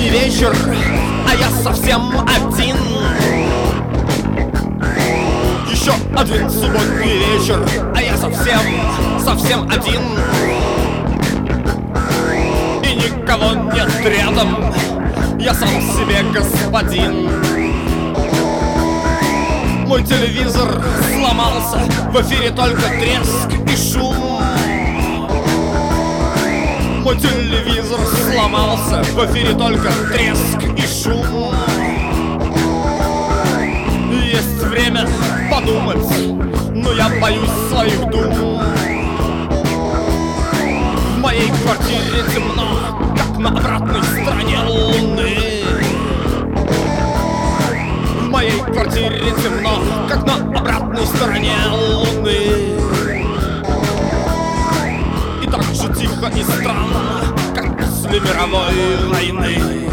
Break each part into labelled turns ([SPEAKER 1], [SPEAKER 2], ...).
[SPEAKER 1] субботний вечер, а я совсем один. Еще один субботний вечер, а я совсем один. И никого нет рядом, я сам себе господин. Мой телевизор сломался, в эфире только треск и шум. Мой телевизор сломался, в эфире только треск и шум. Есть время подумать, но я боюсь своих дум. В моей квартире темно, как на обратной стороне Луны. В моей квартире темно, как на обратной стороне Луны. И так же тихо и странно, как после мировой войны.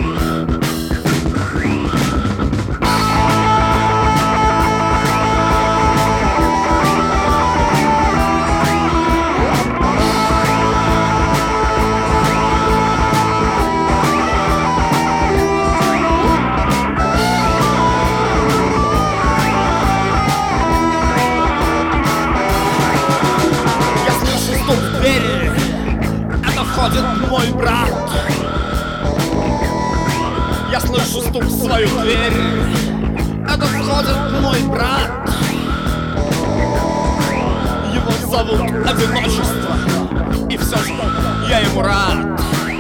[SPEAKER 1] Входит мой брат. Я слышу стук в свою дверь. Это входит мой брат. Его зовут одиночество, и все же я ему рад.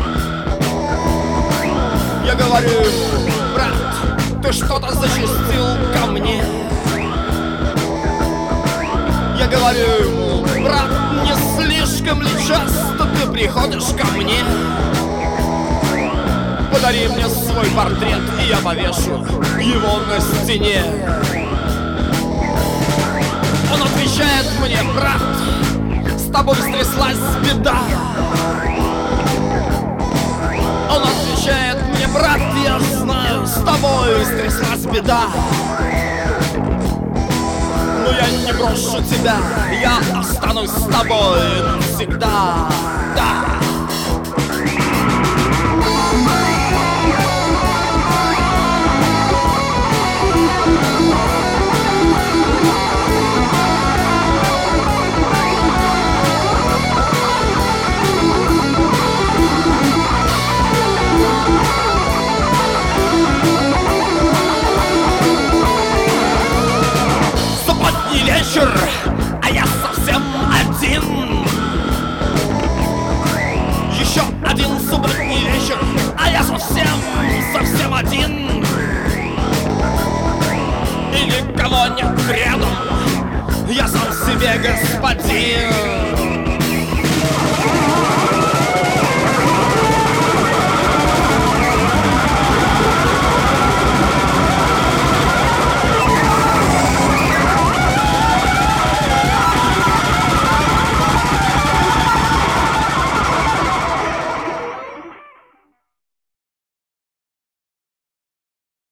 [SPEAKER 1] Я говорю: брат, ты что-то зачастил ко мне. Я говорю: брат, не слишком ли часто ты приходишь ко мне? Подари мне свой портрет, и я повешу его на стене. Он отвечает мне: брат, с тобой стряслась беда. Он отвечает мне: брат, я знаю, с тобой стряслась беда. Но я не брошу тебя, я останусь с тобой навсегда. Да. Вечер, а я совсем один. Еще один субботний вечер, а я совсем один. И никого нет рядом, я сам себе господин.